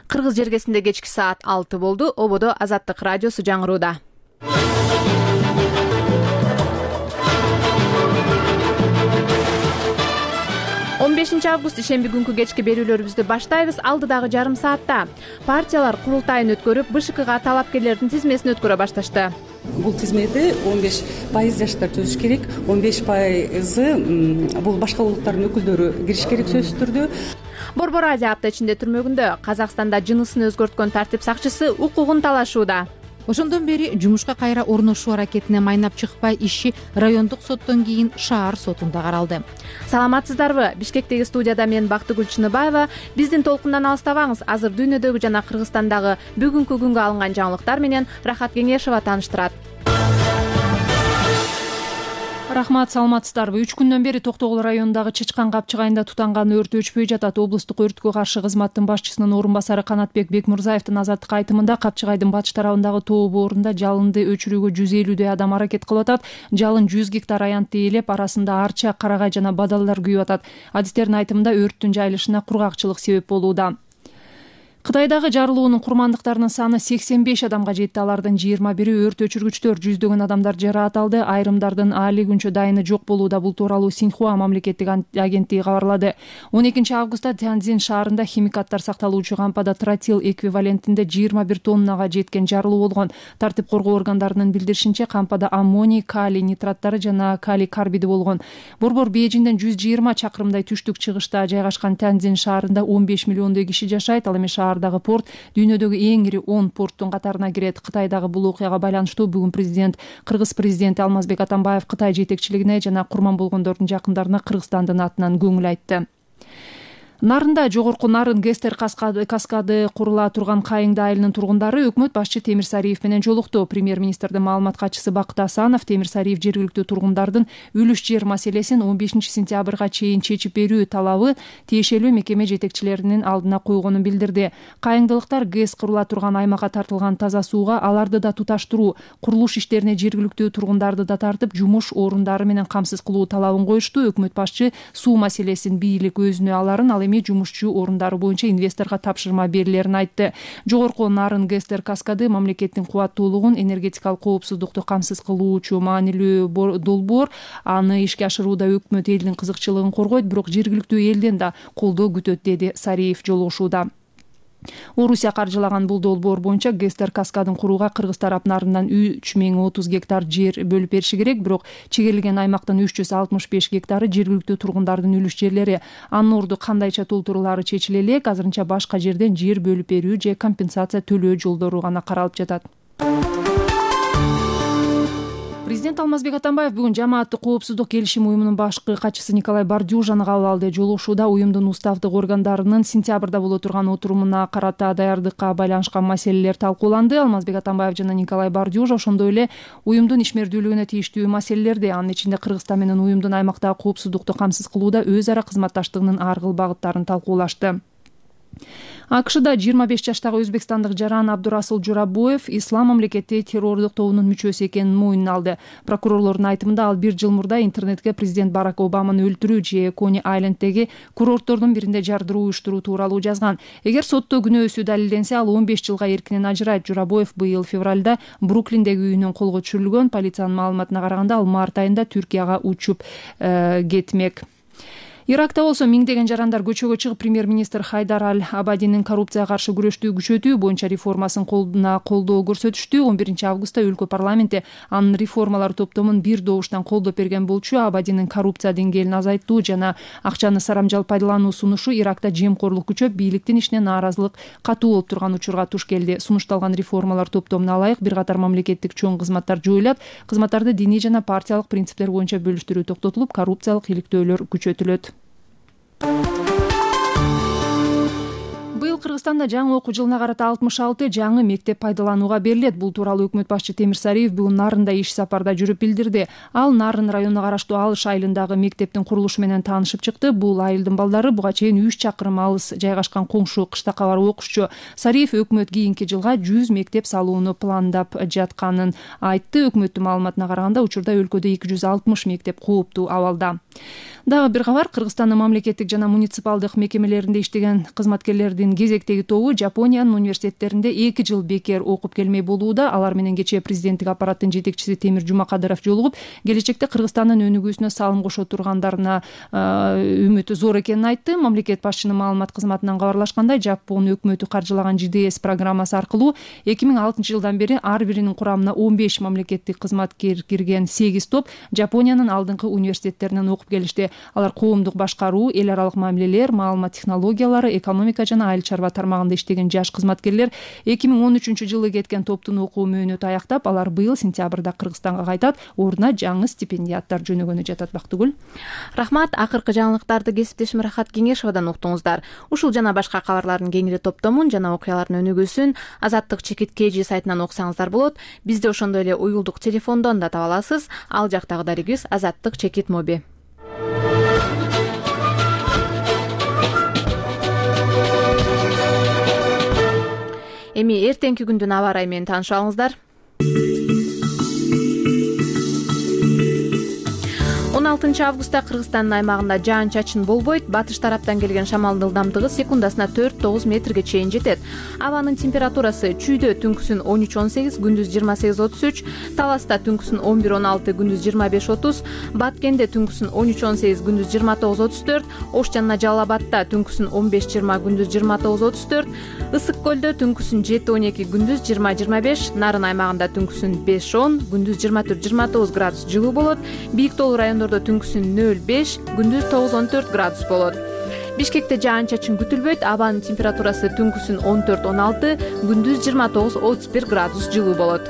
Кыргыз жергесинде кечки саат 6 болду. Ободо Азаттык радиосу жаңырууда. 15 август ишемби күнкү кечки берүүлөрүбүздү баштайбыз. Алдыдагы жарым саатта партиялар курултайын өткөрүп, БШКга талапкерлердин тизмесин өткөрө башташты. Бул тизмеде 15% жаштар түзүш керек, 15% бул башка улуттардын өкүлдөрү кириш керек сөзсүз түрдө. Борбор Азия апта ичинде түрмөгүндө Казакстанда жынысын өзгөрткөн тартип сакчысы укугун талашууда. Ошондон бери жумушка кайра орношуу аракетине майнап чыкпай иши райондук соттон кийин шаар сотунда каралды. Саламатсыздарбы? Бишкектеги студияда мен Бактыгүл Чыныбаева. Биздин толкундан алыстабаңыз. Азыр дүйнөдөгү жана Кыргызстандагы бүгүнкү күнгө алынган жаңылыктар менен Рахат Кеңешова тааныштырат. Рахмат, саламатсыздарбы? 3 күндөн бери Токтогул районундагы Чычкан капчыгайында тутанган өрт өчпөй жатат. Облустук өрткө каршы кызматтын башчысынын орун басары Канатбек Бекмурзаевдин Азаттык айтымында капчыгайдын батыш тарабындагы тоо боорунда жалынды өчүрүүгө 150 адам аракет кылып атат. Жалын 100 гектар аянтты ээлеп, арасында арча, карагай жана бадалдар күйүп атат. Адистердин айтымында өрттүн жайылышына кургакчылык себеп болууда. Кытайдагы жарылуунун курмандыктарынын саны 85 адамга жетти. Алардын 21-и өрт өчүргүчтөр, жүздөгөн адамдар жараат алды. Айрымдардын али күнчө дайыны жок болууда. Бул тууралуу Синьхуа мамлекеттик агенттиги кабарлады. 12 августта Тяньцзин шаарында химикаттар сакталуучу кампада тротил эквивалентинде 21 тоннага жеткен жарылуу болгон. Тартип коргоо органдарынын билдиришинче, кампада аммоний, калий нитраттары жана калий карбиди болгон. Борбор Бейжиңден 120 чакырымдай түштүк чыгышта жайгашкан Тяньцзин шаарында 15 миллиондой киши жашайт. Ал эми шаардагы порт дүйнөдөгү эң ири 10 порттун катарына кирет. Кытайдагы бул окуяга байланыштуу бүгүн Кыргыз президенти Алмазбек Атамбаев Кытай жетекчилигине жана курман болгондордун жакындарына Кыргызстандын атынан көңүл айтты. Нарында жогорку Нарын Гестер каскады курула турган Кайыңды айылынын тургундары өкмөт башчы Темир Сариев менен жолукту. Премьер-министрдин маалымат катчысы Бакыт Асанов Темир Сариев жергиликтүү тургундардын үлүш жер маселесин 15 сентябрга чейин чечип берүү талабы тиешелүү мекеме жетекчилеринин алдына койгонун билдирди. Кайыңдылыктар ГЭС курула турган аймакка тартылган таза сууга аларды да туташтыруу, курулуш иштерине жергиликтүү тургундарды да тартып, жумуш орундары менен камсыз кылуу талабын коюшту. Өкмөт башчы суу маселесин бийлик өзүнө аларын, ал эми жумушчу орундары боюнча инвесторго тапшырма берилерин айтты. Жогорку Нарын Гестер каскады мамлекеттин кубаттуулугун, энергетикалык коопсуздукту камсыз кылуучу маанилүү долбоор. Аны ишке ашырууда өкмөт элдин кызыкчылыгын коргойт, бирок жергиликтүү элден да колдоо күтөт, деди Сариев жолугушууда. Орусия каржылаган бул долбоор боюнча Гестер каскадын курууга Кыргыз тарап нарынан 3030 гектар жер бөлүп бериши керек, бирок чегерилген аймактын 365 гектары жергиликтүү тургундардын үлүш жерлери. Анын орду кандайча толтуруулары чечиле элек. Азырынча башка жерден жер бөлүп берүү же компенсация төлөө жолдору гана каралып жатат. Президент Алмазбек Атамбаев бүгүн жамааттык коопсуздук келишим уюмунун башкы катчысы Николай Бардюжаны кабыл алды. Жолугушууда уюмдун уставдык органдарынын сентябрда боло турган отурумуна карата даярдыкка байланышкан маселелер талкууланды. Алмазбек Атамбаев жана Николай Бардюж ошондой эле уюмдун ишмердүүлүгүнө тийиштүү маселелерди, анын ичинде Кыргызстан менен уюмдун аймактагы коопсуздукту камсыз кылууда өз ара кызматташтыгынын ар кыл багыттарын талкуулашты. АКШда 25 жаштагы өзбекстандык Жаран Абдурасул Журабоев ислам мамлекети террордук тобунун мүчөсү экенин мойнуна алды. Прокурорлордун айтымында ал 1 жыл мурда интернетке президент Барак Обаманы өлтүрүү же Кони Айленддеги курорттордун биринде жардыруу уюштуруу тууралуу жазган. Эгер сотто күнөөсү далилденсе, ал 15 жылга эркинен ажырайт. Журабоев быйыл февралда Бруклиндеги үйүнөн колго түшүрүлгөн. Полициянын маалыматына караганда, ал март айында Түркияга учуп кетмек. Иракта болсо миңдеген жарандар көчөгө чыгып, премьер-министр Хайдар Аль-Абадинин коррупцияга каршы күрөштүү күчөтүү боюнча реформасын колдоо көрсөтүштү. 11 августта өлкө парламенти анын реформалар топтомун бир добуштан колдоп берген болчу. Абадинин коррупция деңгээлин азайтуу жана акчаны сарамжал пайдалануу сунушу Иракта жемкорлук күчөп, бийликтин ишине нааразылык катуу болуп турган учурга туш келди. Сунушталган реформалар топтомуна ылайык бир катар мамлекеттик чоң кызматтар жоюлат. Кызматтарды диний жана партиялык принциптер боюнча бөлүштүрүү токтотулуп, коррупциялык иликтөөлөр күчөтүлөт. Быйыл Кыргызстанда жаңы окуу жылына карата 66 жаңы мектеп пайдаланууга берилет. Бул тууралуу өкмөт башчы Темир Сариев бүгүн Нарында иш сапарда жүрүп билдирди. Ал Нарын районуна караштуу Алыш айылындагы мектептин курулушу менен таанышып чыкты. Бул айылдын балдары буга чейин 3 чакырым алыс жайгашкан коңшу кыштакка барып окушчу. Сариев өкмөт кийинки жылга 100 мектеп салууну пландап жатканын айтты. Өкмөттүн маалыматына караганда, учурда өлкөдө 260 мектеп кооптуу абалда. Дагы бир кабар, Кыргызстандын мамлекеттик жана муниципалдык мекемелеринде иштеген кызматкерлердин кезектеги тобу Жапониянын университеттеринде 2 жыл бекер окуп келмей болууда. Алар менен кечээ президенттик аппараттын жетекчиси Темир Жумакадыров жолугуп, келечекте Кыргызстандын өнүгүүсүнө салым кошо тургандарына үмүтү зор экенин айтты. Мамлекет башчынын маалымат кызматынан кабарлашкандай, Жапон өкмөтү каржылаган ЖДС программасы аркылуу 2006 жылдан бери ар биринин курамына 15 мамлекеттик кызматкер кирген 8 топ Жапониянын алдыңкы университеттеринен окуп келишти. Алар коомдук башкаруу, эл аралык мамилелер, маалымат технологиялары, экономика жана айыл чарба тармагында иштеген жаш кызматкерлер 2013 жылы кеткен топтун окуу мөөнөтү аяктап, алар быйыл сентябрда Кыргызстанга кайтат. Ордуна жаңы стипендияттар жөнөгөнү жатат. Бактыгүл. Рахмат. Акыркы жаңылыктарды кесиптешим Рахат Кеңешовадан уктуңуздар. Ушул жана башка кабарлардын кеңири топтомун жана окуялардын өнүгүүсүн Азаттык Чекит KG сайтынан окусаңыздар болот. Бизди ошондой эле уюлдук телефондон да таба аласыз. Ал жактагы дарегибиз Азаттык Чекит моби. Эми эртеңки күндүн аба ырайы менен таанышып алыңыздар. 16 августта Кыргызстандын аймагында жаан-чачын болбойт. Батыш тараптан келген шамалдын ылдамдыгы секундасына 4-9 метрге чейин жетет. Абанын температурасы чүйдө түнкүсүн 13-18, күндүз 28-33, Таласта түнкүсүн 11-16, күндүз 25-30, Баткенде түнкүсүн 13-18, күндүз 29-34, Ош жана Жалал-Абадта түнкүсүн 15-20, күндүз 29-34, Ысык көлдө түнкүсүн 7-12, күндүз 20-25, Нарын аймагында түнкүсүн 5-10, күндүз 24-29 градус жылуу болот. Бийик тоолуу райондордо түнкүсүн 0-5, күндүз 9-14 градус болот. Бишкекте жаан-чачын күтүлбөйт. Абанын температурасы түнкүсүн 14-16, күндүз 29-31 градус жылуу болот.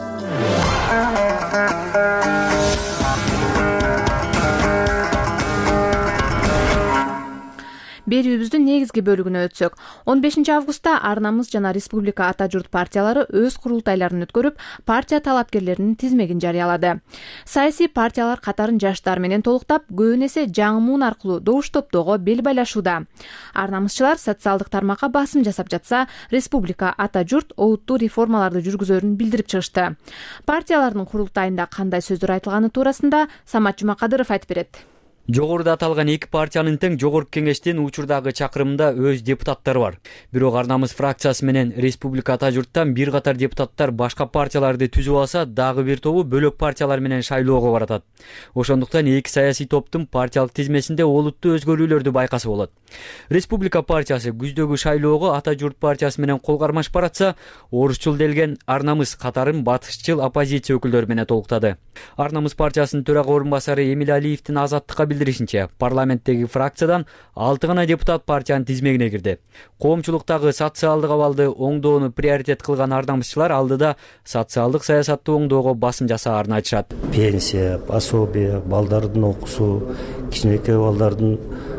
Берүүбүздүн негизги бөлүгүнө өтсөк, 15 августта Ар намыс жана Республика Ата журт партиялары өз курултайларын өткөрүп, партия талапкерлеринин тизмегин жарыялады. Саясий партиялар катарын жаштар менен толуктап, көбүн эсе жаңы аркылуу добуш топтоого бел байлашууда. Ар намысчылар социалдык тармакка басым жасап жатса, Республика Ата журт олуттуу реформаларды жүргүзөрүн билдирип чыгышты. Партиялардын курултайында кандай сөздөр айтылганы туурасында Самат Жумакадыров айтып берет. Жогоруда аталган эки партиянын тең жогорку кеңештин учурдагы чакырымында өз депутаттары бар. Бирок Ар намыс фракциясы менен Республика Ата журттан бир катар депутаттар башка партияларды түзүп алса, дагы бир тобу бөлөк партиялар менен шайлоого баратат. Ошондуктан эки саясий топтун партиялык тизмесинде олуттуу өзгөрүүлөрдү байкаса болот. Республика партиясы күздөгү шайлоого Ата журт партиясы менен кол кармаш баратса, орусчул делген Ар намыс катарын батышчыл оппозиция өкүлдөрү менен толуктады. Ар намыс партиясынын төрага орун басары Эмиль Алиевдин Азаттыкка билдиришинче, парламенттеги фракциядан 6 гана депутат партиянын тизмегине кирди. Коомчулуктагы социалдык абалды оңдоону приоритет кылган ар намысчылар алдыда социалдык саясатты оңдоого басым жасаарын айтышат. Пенсия, пособие, балдардын окуусу, кичинекей балдардын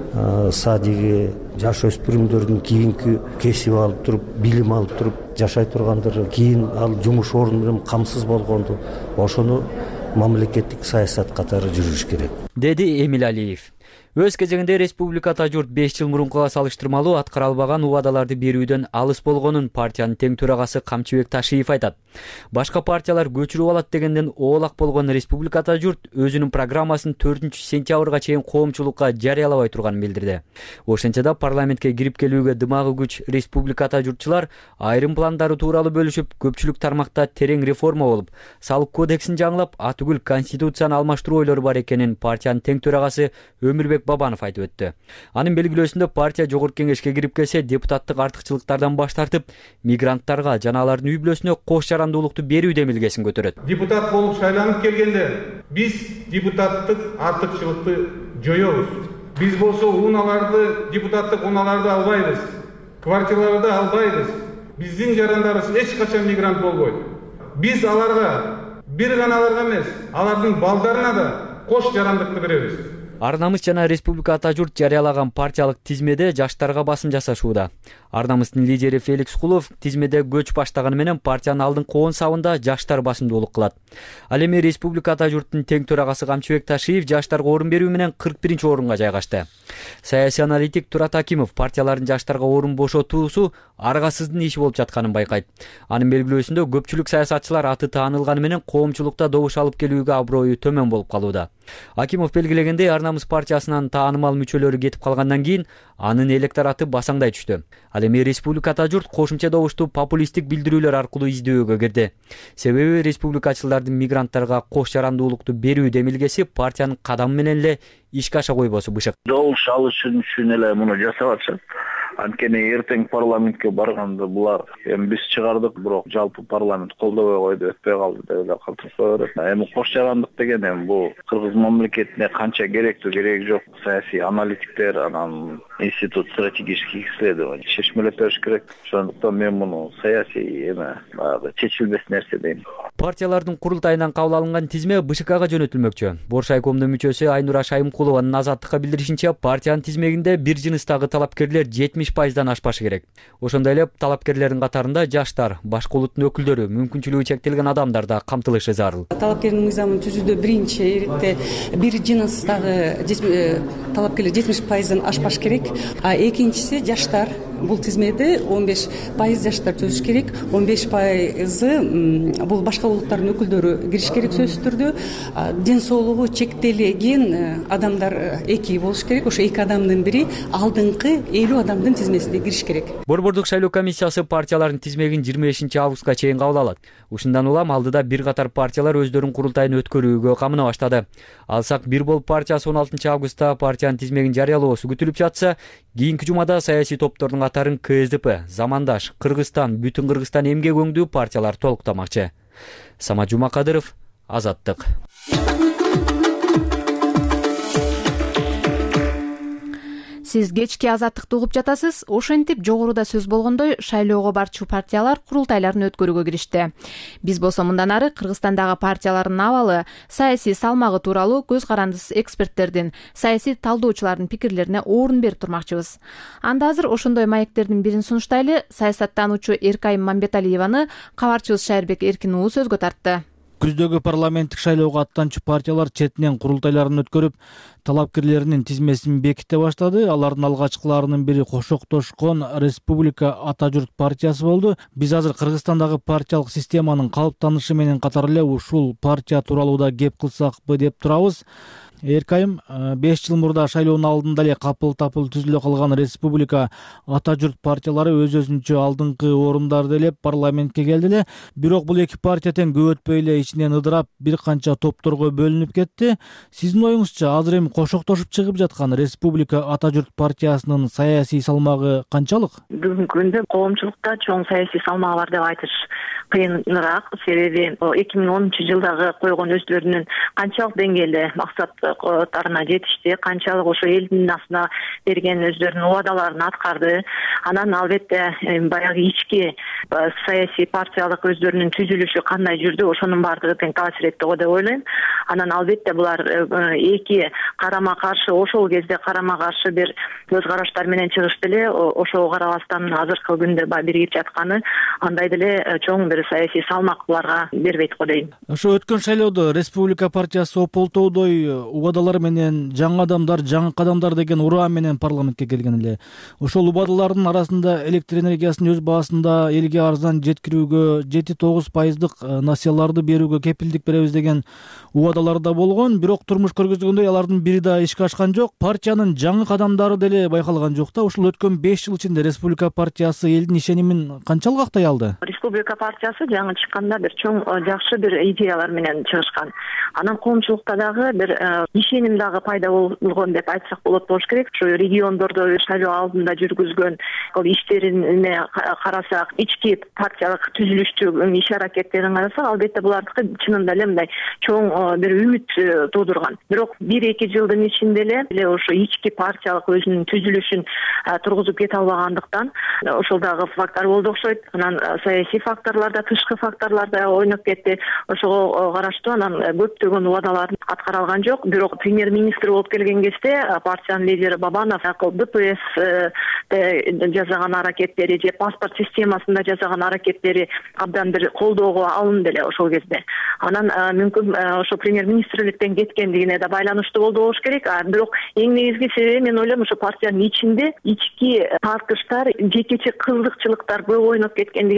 садиги, жаш өспүрүмдөрдүн кийинки кесип алып туруп, билим алып туруп жашай тургандары, кийин ал жумуш орду менен камсыз болгонду, ошону мамлекеттик саясат катары жүрүш керек, деди Эмиль Алиев. Өз кезегинде Республика Ата журт 5 жыл мурункуга салыштырмалуу аткаралбаган убадаларды берүүдөн алыс болгонун партиянын тең төрагасы Камчыбек Ташиев айтат. Башка партиялар көчүрүп алат дегенден оолак болгон Республика Ата журт өзүнүн программасын 4-сентябрга чейин коомчулукка жарыялабай турганын билдирди. Ошентсе да парламентке кирип келүүгө дымагы күч Республика Ата журтчулар айрым пландары тууралуу бөлүшүп, көпчүлүк тармакта терең реформа болуп, салык кодексин жаңылап, атүгүл конституцияны алмаштыруу ойлору бар экенин партиянын тең төрагасы Өмүрбек Бабанов айтып өттү. Анын белгилөөсүндө партия жогорку кеңешке кирип келсе, депутаттык артыкчылыктардан баш тартып, мигранттарга жана алардын үй бүлөсүнө кош жарандуулукту берүү демилгесин көтөрөт. Депутат болуп шайланып келгенде биз депутаттык артыкчылыкты жоёбуз. Биз болсо унааларды, депутаттык унааларды албайбыз. Квартираларды албайбыз. Биздин жарандарыбыз эч качан мигрант болбойт. Биз аларга, бир гана аларга эмес, алардын балдарына да кош жарандыкты беребиз. Ар намыс жана Республика Ата журт жарыялаган партиялык тизмеде жаштарга басым жасашууда. Ар намыстын лидери Феликс Кулов тизмеде көч баштаганы менен партиянын алдыңкы он сабында жаштар басымдуулук кылат. Ал эми Республика Ата журттун тең төрагасы Камчыбек Ташиев жаштарга орун берүү менен 41 орунга жайгашты. Саясий аналитик Турат Акимов партиялардын жаштарга орун бошотуусу аргасыздын иши болуп жатканын байкайт. Анын белгилөөсүндө көпчүлүк саясатчылар аты таанылганы менен коомчулукта добуш алып келүүгө аброю төмөн болуп калууда. Акимов белгилегендей, Ар намыс партиясынын таанымал мүчөлөрү кетип калгандан кийин анын электораты басаңдай түштү. Ал эми Республика Ата журт кошумча добушту популисттик билдирүүлөр аркылуу издөөгө кирди. Себеби республикачылардын мигранттарга кош жарандуулукту берүү демилгеси партиянын кадамы менен эле ишке аша койбосу бышык. Добуш алыш үчүн эле муну жасап атышат. Анткени эртең парламентке барганда булар эми биз чыгардык, бирок жалпы парламент колдобой койду, өтпөй калды деп эле калтырса берет. Эми кош жарандык деген эми бул кыргыз мамлекетине канча керектүү, кереги жок саясий аналитиктер, анан институт стратегических исследований чечмелеп бериш керек. Ошондуктан мен муну саясий эме баягы чечилбес нерсе дейм. Партиялардын курултайынан кабыл алынган тизме БШКга жөнөтүлмөкчү. Бош айкомдун мүчөсү Айнура Шайымкулованын Азаттыкка билдиришинче, партиянын тизмегинде бир жыныстагы талапкерлер 70%дан ашпашы керек. Ошондой эле талапкерлердин катарында жаштар, башка улуттун өкүлдөрү, мүмкүнчүлүгү чектелген адамдар да камтылышы зарыл. Талапкердин мыйзамын түзүүдө биринчи иретте бир жыныстагы талапкерлер 70%дан ашпаш керек. А экинчиси жаштар. Бул тизмеде 15% жаштар төзүш керек, 15% бул башка улуттардын өкүлдөрү кириш керек сөзсүз түрдө. Ден соолугу чектелген адамдар 2 болуш керек. Ошо 2 адамдын бири алдыңкы 50 адамдын тизмесине кириш керек. Борбордук шайлоо комиссиясы партиялардын тизмегин 25-августка чейин кабыл алат. Ушундан улам алдыда бир катар партиялар өздөрүнүн курултайын өткөрүүгө камына баштады. Алсак Бир Бол партиясы 16-августта партиянын тизмегин жарыялоосу күтүлүп жатса, кийинки жумада саясий топтордун катарын КСДП, Замандаш, Кыргызстан, Бүтүн Кыргызстан эмгек өңдүү партиялар толуктамакчы. Самат Жумакадыров, Азаттык. Сиз кечки Азаттыкты угуп жатасыз. Ошентип жогоруда сөз болгондой, шайлоого барчу партиялар курултайларын өткөрүүгө киришти. Биз болсо мындан ары Кыргызстандагы партиялардын абалы, саясий салмагы тууралуу көз карандысыз эксперттердин, саясий талдоочулардын пикирлерине орун берип турмакчыбыз. Анда азыр ошондой маектердин бирин сунуштайлы, саясаттануучу Эркайым Мамбеталиеваны кабарчыбыз Шайырбек Эркин уулу сөзгө тартты. Күздөгү парламенттик шайлоого аттанчу партиялар четинен курултайларын өткөрүп, талапкерлеринин тизмесин беките баштады. Алардын алгачкыларынын бири кошоктошкон Республика Ата журт партиясы болду. Биз азыр Кыргызстандагы партиялык системанын калыптанышы менен катар эле ушул партия тууралуу да кеп кылсакпы деп турабыз. Эркайым, 5 жыл мурда шайлоонун алдында эле капыл-тапыл түзүлө калган Республика Ата журт партиялары өз-өзүнчө алдыңкы орундарды ээлеп парламентке келди эле. Бирок бул эки партия тең көп өтпөй эле ичинен ыдырап бир канча топторго бөлүнүп кетти. Сиздин оюңузча, азыр эми кошоктошуп чыгып жаткан Республика Ата журт партиясынын саясий салмагы канчалык? Бүгүнкү күндө коомчулукта чоң саясий салмагы бар деп айтыш кыйыныраак. Себеби 2010-жылдагы койгон өздөрүнүн канчалык деңгээлде максаттарына жетишти, канчалык ошо элдин астына берген өздөрүнүн убадаларын аткарды. Анан албетте баягы ички саясий партиялык өздөрүнүн түзүлүшү кандай жүрдү, ошонун баардыгы тең таасир этти го деп ойлойм. Анан албетте булар эки карама каршы, ошол кезде карама каршы бир көз караштар менен чыгышты эле. Ошого карабастан азыркы күндө биригип жатканы андай деле чоң бир саясий салмак буларга бербейт го дейм. Ошо өткөн шайлоодо Республика партиясы ополтоодой убадалар менен жаңы адамдар, жаңы кадамдар деген ураа менен парламентке келген эле. Ошол убадалардын арасында электр энергиясын өз баасында элге арзан жеткирүүгө, 7-9% насыяларды берүүгө кепилдик беребиз деген убадалар да болгон. Бирок турмуш көргөзгөндөй алардын бири да ишке ашкан жок. Партиянын жаңы кадамдары деле байкалган жок да. Ушул өткөн 5 жыл ичинде Республика партиясы элдин ишенимин канчалык актай алды? Республика партиясы жаңы чыкканда бир чоң жакшы бир идеялар менен чыгышкан. Анан коомчулукта дагы бир ишеним дагы пайда болгон деп айтсак болот болуш керек. Ушу региондордо шайлоо алдында жүргүзгөн иштерине карасак, ички партиялык түзүлүштү иш аракеттерин карасак, албетте булардыкы чынында эле мындай чоң бир үмүт туудурган. Бирок 1-2 жылдын ичинде эле ошо ички партиялык өзүнүн түзүлүшүн тургузуп кете албагандыктан ошол дагы фактор болду окшойт. Анан саясий факторлор да, тышкы факторлор да ойноп кетти. Ошого караштуу анан көптөгөн убадалар аткара алган жок. Бирок премьер-министр болуп келген кезде партиянын лидери Бабанов ДПС жасаган аракеттери же паспорт системасында жасаган аракеттери абдан бир колдоого алынды эле ошол кезде. Анан мүмкүн ошо премьер-министрликтен кеткендигине да байланыштуу болду болуш керек. Бирок эң негизги себеби мен ойлойм ошо партиянын ичинде ички тартыштар, жекече кызыкчылыктар көп ойноп кеткендигине байланыштуу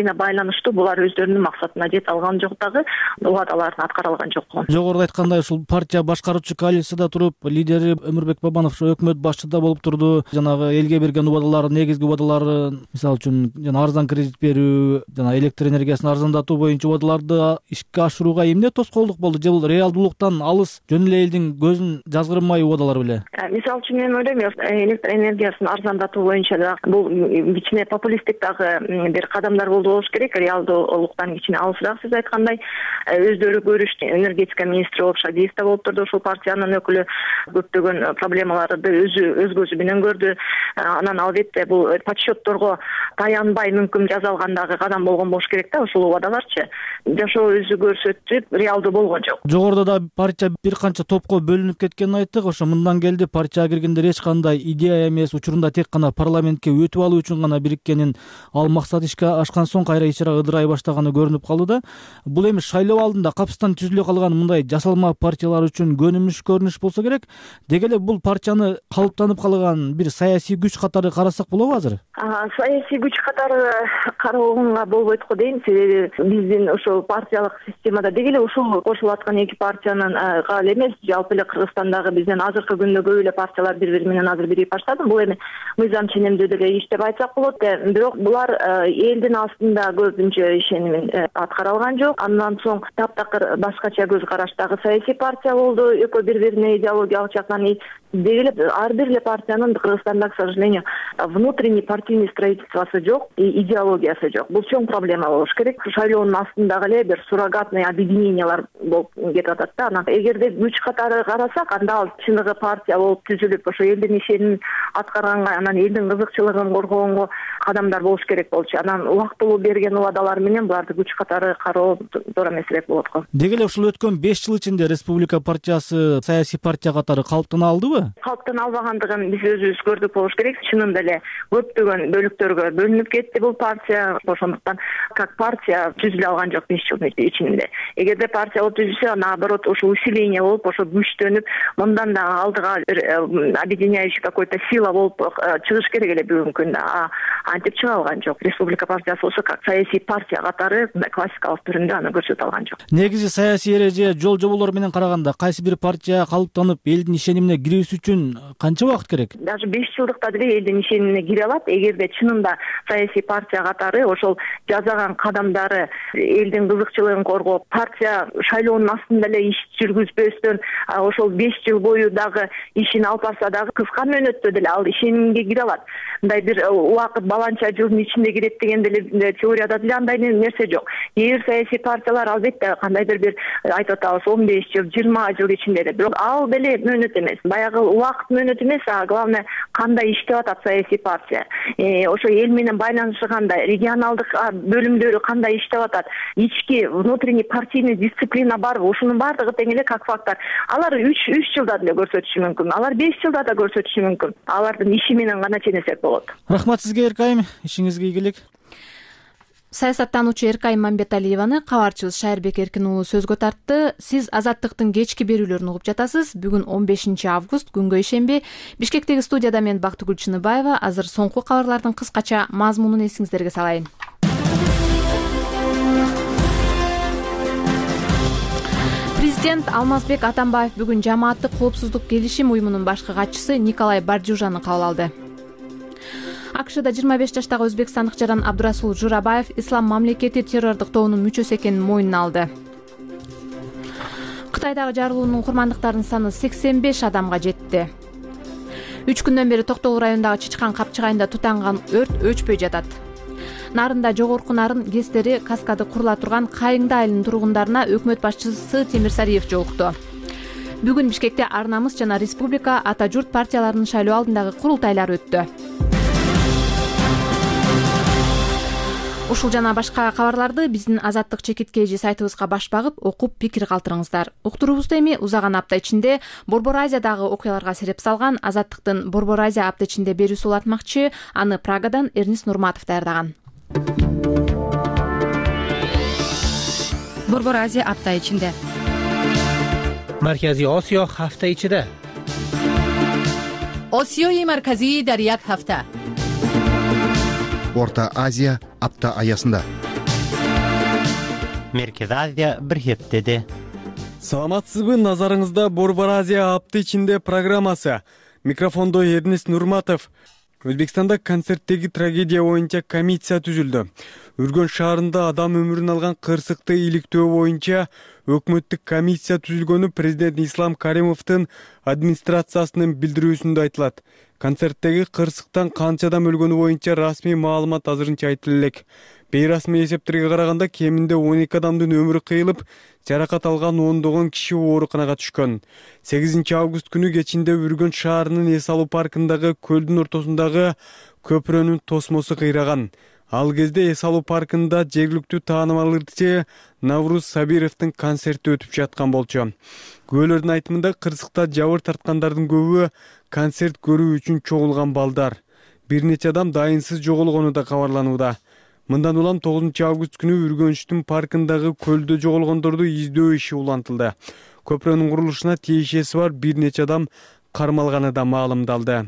байланыштуу булар өздөрүнүн максатына жете алган жок дагы, убадаларын аткара алган жок. Жогоруда айткандай ушул партия башкаруучу коалицияда туруп, лидери Өмүрбек Бабанов өкмөт башчыда болуп турду. Жанагы элге берген убадалары, негизги убадалары, мисалы үчүн жана арзан кредит берүү, жана электр энергиясын арзандатуу боюнча убадаларды ишке ашырууга эмне тоскоолдук болду? Же бул реалдуулуктан алыс, жөн эле элдин көзүн жазгырмай убадалар беле? Мисалы үчүн мен ойлойм, электр энергиясын арзандатуу боюнча да бул кичине популисттик дагы бир кадамдар болду болуш керек. Реалдуулуктан кичине алысыраак, сиз айткандай, өздөрү көрүштү. Энергетика министри болуп Шадиев да болуп турду, ушул партиянын өкүлү, көптөгөн проблемаларды өз көзү менен көрдү. Анан албетте бул подсчетторго таянбай мүмкүн жасалгандагы кадам болгон болуш керек да, ушул убадаларчы. Жашоо өзү көрсөтүп, реалдуу болгон жок. Жогоруда да партия бир канча топко бөлүнүп кеткенин айттык. Ошо мындан келди, партияга киргендер эч кандай идея эмес, учурунда тек гана парламентке өтүп алуу үчүн гана бириткенин, ал максат ишке ашкан соң кайра ичара ыдырай баштаганы көрүнүп калды да. Бул эми шайлоо алдында капыстан түзүлө калган мындай жасалма партиялар үчүн көнүмүш көрүнүш болсо керек. Деги эле бул партияны калыптанып калган бир саясий күч катары карасак болобу азыр? Саясий күч катары кароого болбойт го дейм. Себеби биздин ошол партиялык системада деги эле ушул кошулуп аткан эки партиянын эле эмес, жалпы эле Кыргызстандагы бизден азыркы күндө көп эле партиялар бири-бири менен азыр биригип баштады. Бул эми мыйзам ченемдүү деле иш деп айтсак болот. Бирок булар элдин астында көбүнчө ишенимин аткара алган жок. Андан соң таптакыр башкача көз караштагы саясий партия болду. Экөө бири-бирине идеологиялык жактан деги эле ар бир эле партиянын Кыргызстанда, к сожалению, внутренний партийный строительствосы жок, идеологиясы жок. Бул чоң проблема болуш керек. Шайлоонун астындагы эле бир суррогатный объединениялар болуп кетип атат да. Анан эгерде күч катары карасак, анда ал чыныгы партия болуп түзүлүп, ошо элдин ишенин аткарганга, анан элдин кызыкчылыгын коргогонго кадамдар болуш керек болчу. Анан убактылуу берген убадалар менен буларды күч катары кароо туура эмесирээк болот го. Деги эле ушул өткөн 5 жыл ичинде республика партиясы саясий партия катары калыптана алдыбы? Калыптана албагандыгын биз өзүбүз көрдүк болуш керек. Чынында эле көптөгөн бөлүктөргө бөлүнүп кетти бул партия. Ошондуктан как партия түзүлө алган жок 5 жыл ичинде. Эгерде партия болуп түзүлсө, наоборот, ошо усиление болуп, ошо күчтөнүп, мындан да алдыга бир объединяющий какой-то сила болуп чыгыш керек эле бүгүнкү күндө. Антип чыга алган жок. Республика партиясы болсо как саясий партия катары классикалык түрүндө аны көрсөтө алган жок. Негизи саясий эреже, жол жоболор менен караганда кайсы бир партия калыптанып элдин ишенимине кирүүсү үчүн канча убакыт керек? Даже 5 жылдыкта деле элдин ишенимине кире алат. Эгерде чынында саясий партия катары ошол жасаган кадамдары элдин кызыкчылыгын коргоп, партия шайлоонун астында эле иш жүргүзбөстөн ошол 5 жыл бою дагы ишин алып барса дагы кыска мөөнөттө деле ал ишенимге кире алат. Мындай бир убакыт баланча жылдын ичинде кирет деген деле теорияда деле андай нерсе жок. Эгер саясий партиялар албетте кандайдыр бир айтып атабыз 15 жыл, 20 жыл ичинде эле. Бирок ал деле мөөнөт эмес. Баягы убакыт мөөнөт эмес, а главное кандай иштеп атат саясий партия. Ошо эл менен байланышы кандай, регионалдык бөлүмдөрү кандай иштеп атат, ички внутренний партийный дисциплина барбы, ушунун баардыгы тең эле как фактор. Алар 3 жылда деле көрсөтүшү мүмкүн. Алар 5 жылда да көрсөтүшү мүмкүн. Алардын иши менен гана ченесек болот. Рахмат сизге, Эркайым. Ишиңизге ийгилик. Саясаттануучу Эркайым Мамбеталиеваны кабарчыбыз Шайырбек Эркин уулу сөзгө тартты. Сиз Азаттыктын кечки берүүлөрүн угуп жатасыз. Бүгүн 15 август, күнгө ишемби. Бишкектеги студияда мен Бактыгүл Чыныбаева. Азыр соңку кабарлардын кыскача мазмунун эсиңиздерге салайын. Президент Алмазбек Атамбаев бүгүн жамааттык коопсуздук келишим уюмунун башкы катчысы Николай Бардюжаны кабыл алды. АКШда 25 жаштагы өзбекстандык жаран Абдурасул Журабаев ислам мамлекети террордук тобунун мүчөсү экенин мойнуна алды. Кытайдагы жарылуунун курмандыктарынын саны 85 адамга жетти. 3 күндөн бери Токтогул районундагы Чычкан капчыгайында тутанган өрт өчпөй жатат. Нарында жогорку нарын кестери каскады курула турган Кайыңды айылынын тургундарына өкмөт башчысы Темир Сариев жолукту. Бүгүн Бишкекте Ар Намыс жана Республика Ата Журт партияларынын шайлоо алдындагы курултайлары өттү. Ушул жана башка кабарларды биздин Азаттык чекиткейжи сайтыбызга баш багып, окуп пикир калтырыңыздар. Уктуруубузду эми узаган апта ичинде Борбор Азиядагы окуяларга сереп салган Азаттыктын Борбор Азия апта ичинде берүүсү улатмакчы. Аны Прагадан Эрнис Нурматов даярдаган. Борбор Азия апта ичинде. Маркази Осиё ҳафта ичида. Осиёи марказӣ дар як ҳафта. Орта Азия апта аясында. Меркез Азия биргептеди. Саламатсызбы, назарыңызда Борбор Азия апты ичинде программасы. Микрофондо Эрнест Нурматов. Өзбекстанда концерттеги трагедия боюнча комиссия түзүлдү. Үргөн шаарында адам өмүрүн алган кырсыкты иликтөө боюнча өкмөттүк комиссия түзүлгөнү президент Ислам Каримовдун администрациясынын билдирүүсүндө айтылат. Концерттеги кырсыктан канча адам өлгөнү боюнча расмий маалымат азырынча айтыла элек. Бейрасмий эсептерге караганда кеминде 12 адамдын өмүрү кыйылып, жаракат алган ондогон киши ооруканага түшкөн. 8 август күнү кечинде Үргөн шаарынын эс алуу паркындагы көлдүн ортосундагы көпүрөнүн тосмосу кыйраган. Ал кезде эс алуу паркында жергиликтүү таанымал ырчы Навруз Сабировдун концерти өтүп жаткан болчу. Күбөлөрдүн айтымында кырсыкта жабыр тарткандардын көбү концерт көрүү үчүн чогулган балдар. Бир нече адам дайынсыз жоголгону да кабарланууда. Мындан улам 9 август күнү Үргөнчтүн паркындагы көлдө жоголгондорду издөө иши улантылды. Көпүрөнүн курулушуна тиешеси бар бир нече адам кармалганы да маалымдалды.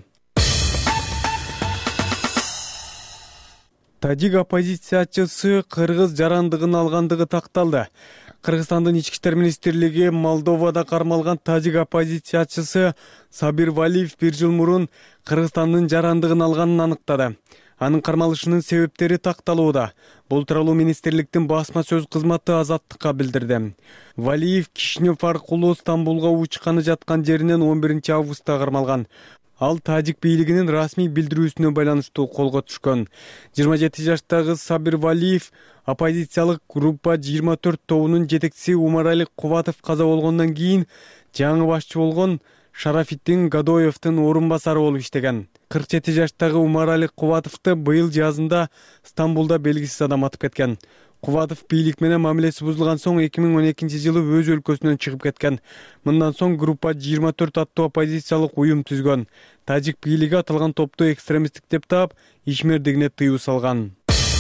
Тажик оппозициячысы кыргыз жарандыгын алгандыгы такталды. Кыргызстандын ички иштер министрлиги Молдовада кармалган тажик оппозициячысы Сабир Валиев 1 жыл мурун Кыргызстандын жарандыгын алганын аныктады. Анын кармалышынын себептери такталууда. Бул тууралуу министрликтин басма сөз кызматы Азаттыкка билдирди. Валиев Кишинев аркылуу Стамбулга учканы жаткан жеринен 11 августта кармалган. Ал тажик бийлигинин расмий билдирүүсүнө байланыштуу колго түшкөн. 27 жаштагы Сабир Валиев оппозициялык группа 24 тобунун жетекчиси Умарали Кубатов каза болгондон кийин жаңы башчы болгон Шарафитдин Гадоевдин орун басары болуп иштеген. 47 жаштагы Умарали Кубатовду быйыл жазында Стамбулда белгисиз адам атып кеткен. Кубатов бийлик менен мамилеси бузулган соң 2012 жылы өз өлкөсүнөн чыгып кеткен. Мындан соң группа 24 аттуу оппозициялык уюм түзгөн. Тажик бийлиги аталган топту экстремисттик деп таап, ишмердигине тыюу салган.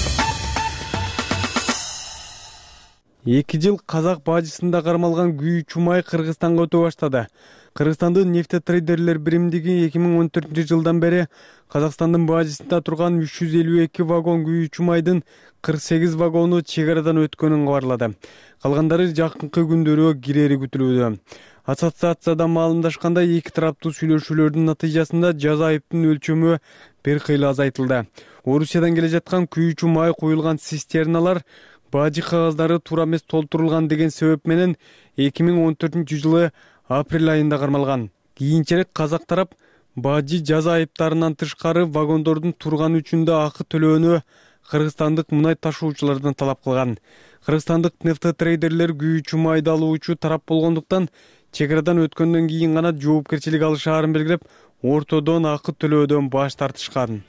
2 жыл казак бажысында кармалган Күйүү Чумай Кыргызстанга өтө баштады. Кыргызстандын нефтетрейдерлер биримдиги 2014 жылдан бери Казакстандын бажысында турган 352 вагон Күйүү Чумайдын 48 вагону чек арадан өткөнүн кабарлады. Калгандары жакынкы күндөрү кирери күтүлүүдө. Ассоциацияда маалымдашканда эки тараптуу сүйлөшүүлөрдүн натыйжасында жаза айыптын өлчөмү бир кыйла азайтылды. Орусиядан келе жаткан Күйүү Чумай куюлган цистерналар бажы кагаздары туура эмес толтурулган деген себеп менен 2014 жылы апрель айында кармалган. Кийинчерээк казак тарап бажы жаза айыптарынан тышкары вагондордун турганы үчүн да акы төлөөнү кыргызстандык мунай ташуучулардан талап кылган. Кыргызстандык нефтетрейдерлер Күйүү Чумайды алуучу тарап болгондуктан чек арадан өткөндөн кийин гана жоопкерчилик алышаарын белгилеп, ортодон акы төлөөдөн баш тартышкан.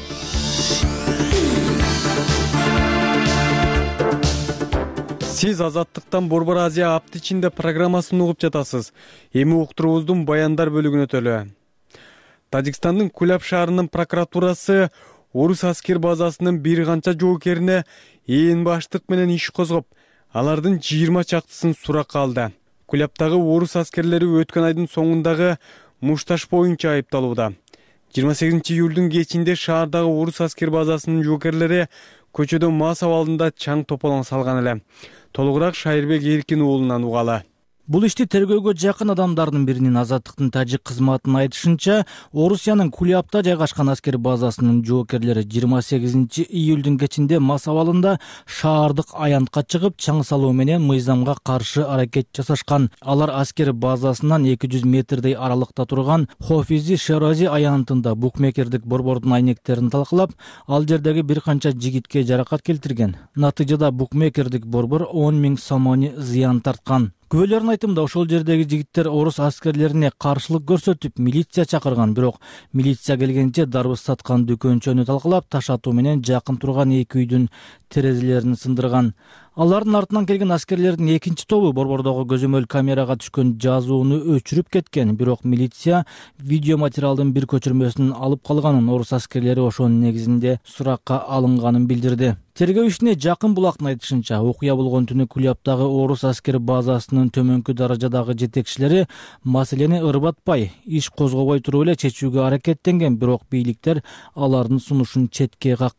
Сиз Азаттыктан Борбор Азия апты ичинде программасын угуп жатасыз. Эми уктуруубуздун баяндар бөлүгүнө өтөлү. Тажикстандын Куляб шаарынын прокуратурасы орус аскер базасынын бир канча жоокерине ээн баштык менен иш козгоп, алардын 20 чактысын суракка алды. Кулябдагы орус аскерлери өткөн айдын соңундагы мушташ боюнча айыпталууда. 28 июлдун кечинде шаардагы орус аскер базасынын жоокерлери көчөдө мас абалында чаң тополоң салган эле. Толугураак Шайырбек Эркин уулунан угалы. Бул ишти тергөөгө жакын адамдардын биринин Азаттыктын тажик кызматынын айтышынча, Орусиянын Кулябда жайгашкан аскер базасынын жоокерлери 28 июлдун кечинде мас абалында шаардык аянтка чыгып, чаң салуу менен мыйзамга каршы аракет жасашкан. Алар аскер базасынан 200 метрдей аралыкта турган Хофизи Шерази аянтында букмекердик борбордун айнектерин талкалап, ал жердеги бир канча жигитке жаракат келтирген. Натыйжада букмекердик борбор 10 000 сомони зыян тарткан. Күбөлөрдүн айтымында ошол жердеги жигиттер орус аскерлерине каршылык көрсөтүп, милиция чакырган, бирок милиция келгенче дарбыз саткан дүкөнчөнү талкалап, таш атуу менен жакын турган эки үйдүн терезелерин сындырган. Алардын артынан келген аскерлердин экинчи тобу борбордогу көзөмөл камерага түшкөн жазууну өчүрүп кеткен, бирок милиция видео материалдын бир көчүрмөсүн алып калганын, орус аскерлери ошонун негизинде суракка алынганын билдирди. Тергөө ишине жакын булактын айтышынча, окуя болгон түнү Кулябдагы орус аскер базасынын төмөнкү даражадагы жетекчилери маселени ырбатпай, иш козгобой туруп эле чечүүгө аракеттенген, бирок бийликтер алардын сунушун четке каккан.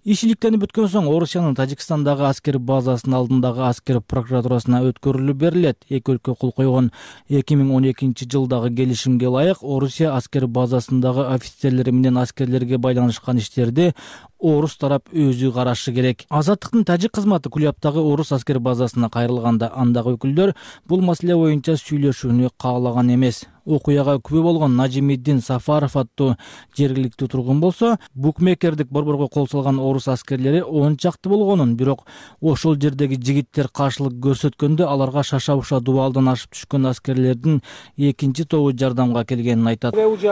Иш иликтенип өткөн соң Орусиянын Тажикстандагы аскер базасынын алдындагы аскер прокуратурасына өткөрүлүп берилет. Эки өлкө кол койгон 2012 жылдагы келишимге ылайык Орусия аскер базасындагы офицерлери менен аскерлерге байланышкан иштерди орус тарап өзү карашы керек. Азаттыктын тажик кызматы Кулябтагы орус аскер базасына кайрылганда андагы өкүлдөр бул маселе боюнча сүйлөшүүнү каалаган эмес. Окуяга күбө болгон Нажимиддин Сафаров аттуу жергиликтүү тургун болсо, букмекердик борборго кол салган орус аскерлери 10 чакты болгонун, бирок ошол жердеги жигиттер каршылык көрсөткөндө аларга шаша-буша дубалдан ашып түшкөн аскерлердин экинчи тобу жардамга келгенин айтат.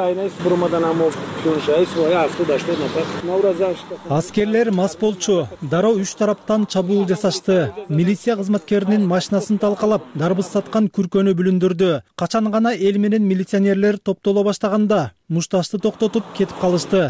Аскерлер мас болчу, дароо үч тараптан чабуул жасашты. Милиция кызматкеринин машинасын талкалап, дарбыз саткан күркөнү бүлүндүрдү. Качан гана эл менен милиционерлер топтоло баштаганда мушташты токтотуп кетип калышты.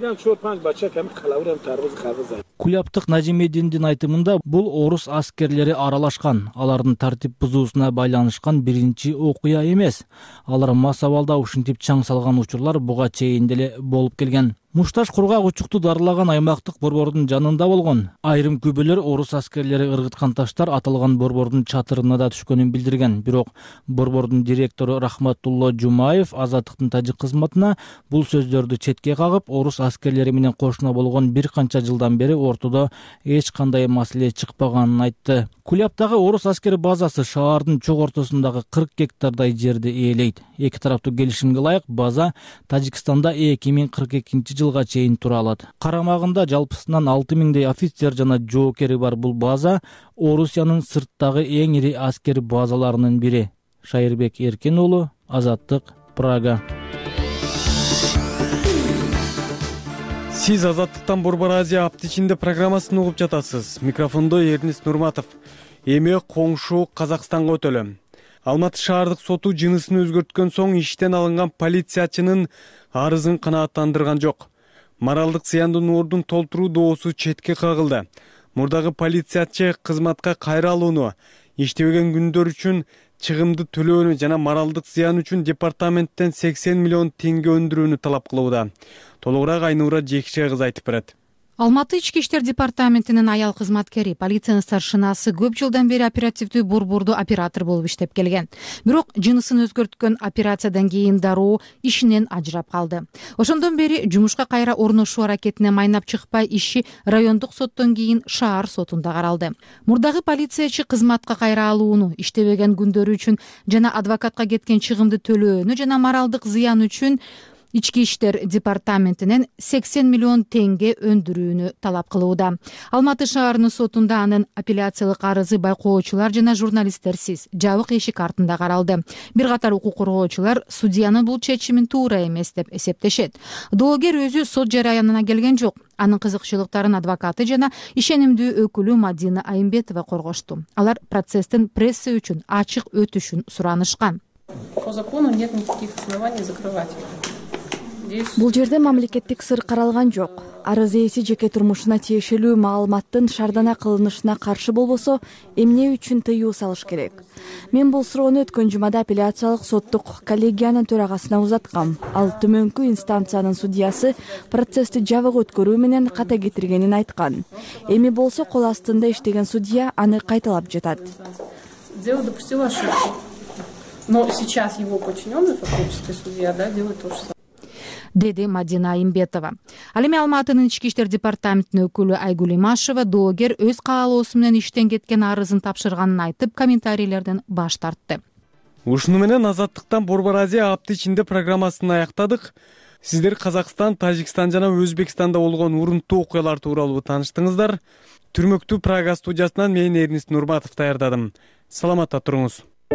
Кулябтык Нажимиддиндин айтымында бул орус аскерлери аралашкан, алардын тартип бузуусуна байланышкан биринчи окуя эмес. Алар мас абалда ушинтип чаң салган учурлар буга чейин деле болуп келген. Мушташ кургак учукту дарылаган аймактык борбордун жанында болгон. Айрым күбөлөр орус аскерлери ыргыткан таштар аталган борбордун чатырына да түшкөнүн билдирген. Бирок борбордун директору Рахматулло Жумаев Азаттыктын тажик кызматына бул сөздөрдү четке кагып, орус аскерлери менен кошуна болгон бир канча жылдан бери ортодо эч кандай маселе чыкпаганын айтты. Кулябтагы орус аскер базасы шаардын чок ортосундагы 40 гектардай жерди ээлейт. Эки тараптуу келишимге ылайык база Тажикстанда 2042 жылга чейин тура алат. Карамагында жалпысынан 6000дей офицер жана жоокери бар бул база Орусиянын сырттагы эң ири аскер базаларынын бири. Шайырбек Эркен уулу, Азаттык, Прага. Сиз Азаттыктан Борбор Азия апта ичинде программасын угуп жатасыз. Микрофондо Эрнис Нурматов. Эми коңшу Казакстанга өтөлөм. Алматы шаардык соту жынысын өзгөрткөн соң иштен алынган полициячынын арызын канааттандырган жок. Моралдык зыяндуу нуурдун толтуруу доосу четке кагылды. Мурдагы полициячы кызматка кайра алууну, иштебеген күндөр үчүн чыгымды төлөөнү жана моралдык зыян үчүн департаменттен 80 миллион теңге өндүрүүнү талап кылууда. Толугураак Айнура Жекше кыз айтып берет. Алматы ички иштер департаментинин аял кызматкери, полициянын старшинасы көп жылдан бери оперативдүү борбордо оператор болуп иштеп келген. Бирок жынысын өзгөрткөн операциядан кийин дароо ишинен ажырап калды. Ошондон бери жумушка кайра орношуу аракетине майнап чыкпай, иши райондук соттон кийин шаар сотунда каралды. Мурдагы полициячы кызматка кайра алууну, иштебеген күндөрү үчүн жана адвокатка кеткен чыгымды төлөөнү жана моралдык зыян үчүн Ички иштер департаментинен 80 миллион теңге өндүрүүнү талап кылууда. Алматы шаарынын сотунда анын апелляциялык арызы байкоочулар жана журналисттерсиз жабык эшик артында каралды. Бир катар укук коргоочулар судьянын бул чечимин туура эмес деп эсептешет. Доогер өзү сот жараянына келген жок. Анын кызыкчылыктарын адвокаты жана ишенимдүү өкүлү Мадина Айымбетова коргошту. Алар процесстин пресса үчүн ачык өтүшүн суранышкан. По закону нет никаких оснований закрывать. Бул жерде мамлекеттик сыр каралган жок. Арыз ээси жеке турмушуна тиешелүү маалыматтын шаардана кылынышына каршы болбосо, эмне үчүн тыюу салыш керек? Мен бул суроону өткөн жумада апелляциялык соттук коллегиянын төрагасына узаткам. Ал төмөнкү инстанциянын судьясы процессти жабык өткөрүү менен ката кетиргенин айткан. Эми болсо кол астында иштеген судья аны кайталап жатат. Дело допустило ошибку. Но сейчас его подчиненный, фактически судья, делает то же самое. Деди Мадина Айымбетова. Ал эми Алматынын ички иштер департаментинин өкүлү Айгүл Имашева доогер өз каалоосу менен иштен кеткен арызын тапшырганын айтып, комментарийлерден баш тартты. Ушуну менен Азаттыктан Борбор Азия апта ичинде программасын аяктадык. Сиздер Казакстан, Тажикстан жана Өзбекстанда болгон урунттуу окуялар тууралуу тааныштыңыздар. Түрмөктүү Прага студиясынан мен Эрнис Нурматов даярдадым. Саламатта туруңуз.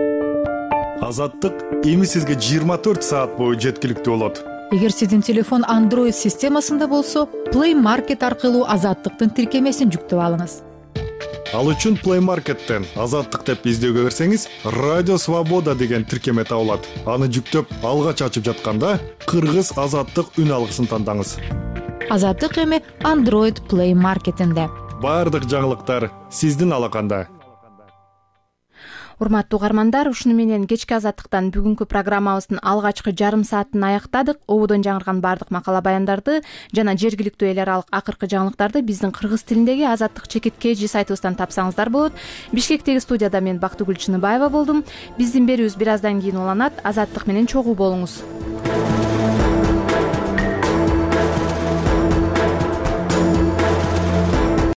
Азаттык эми сизге 24 саат бою жеткиликтүү болот. Эгер сиздин телефон Android системасында болсо, Play Market аркылуу Азаттыктын тиркемесин жүктөп алыңыз. Ал үчүн Play Market'тен Азаттык деп издөөгө берсеңиз, Радио Свобода деген тиркеме табылат. Аны жүктөп алгач ачып жатканда, Кыргыз Азаттык үн алгысын тандаңыз. Азаттык эми Android Play Market'инде. Бардык жаңылыктар сиздин алаканда. урматтуу угармандар, ушуну менен кечки азаттыктан бүгүнкү программабыздын алгачкы жарым саатын аяктадык. Ободон жаңырган баардык макала баяндарды жана жергиликтүү эл аралык акыркы жаңылыктарды биздин кыргыз тилиндеги азаттык чекит kg сайтыбыздан тапсаңыздар болот. Бишкектеги студияда мен Бактыгүл Чыныбаева болдум. Биздин берүүбүз бир аздан кийин уланат. Азаттык менен чогуу болуңуз.